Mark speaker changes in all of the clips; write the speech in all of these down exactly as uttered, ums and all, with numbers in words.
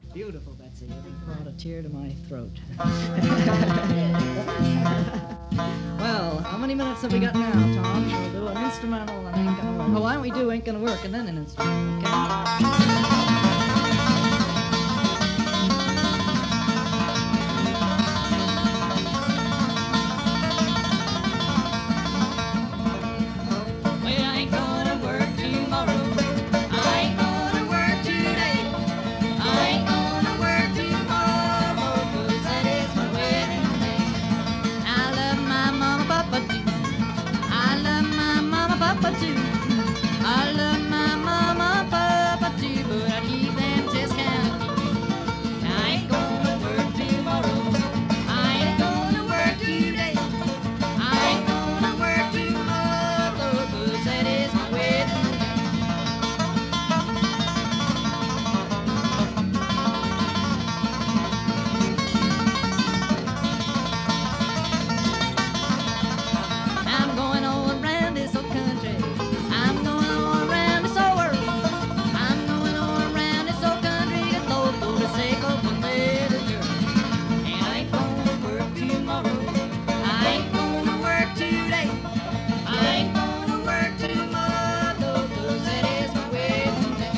Speaker 1: Beautiful, Betsy. It brought a tear to my throat. Well, how many minutes have we got now, Tom? We'll do an instrumental and Ain't Gonna Work. Oh, why don't we do Ain't Gonna Work and then an instrumental, okay?
Speaker 2: I love my mama, papa too, but I keep them just kind of few. I ain't gonna work tomorrow. I ain't gonna work today. I ain't gonna work tomorrow, 'cause that is my wedding day. I'm going all around this old country. I'm going all around this old world. I'm going all around this old country, get low for the sake of one little girl. And I ain't gonna work tomorrow. I ain't gonna work today. I ain't gonna work tomorrow, 'cause that is my wedding day.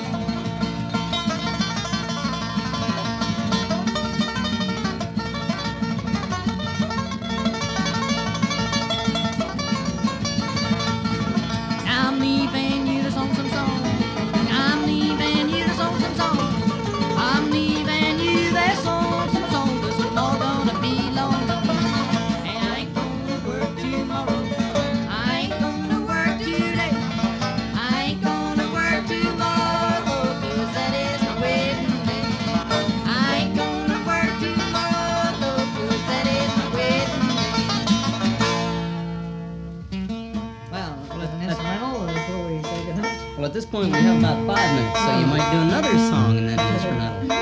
Speaker 2: I'm leaving you this lonesome song. I'm leaving you this lonesome song. I'm leaving you this lonesome song, 'cause it's all gonna be long gone. And I ain't gonna work tomorrow. I ain't gonna work today. I ain't gonna work tomorrow, 'cause that is my wedding day. I ain't gonna work tomorrow, 'cause that is my wedding day.
Speaker 1: Well, an instrumental before we say goodnight.
Speaker 3: Well, at this point we have about five minutes, so you might do another song and then an instrumental.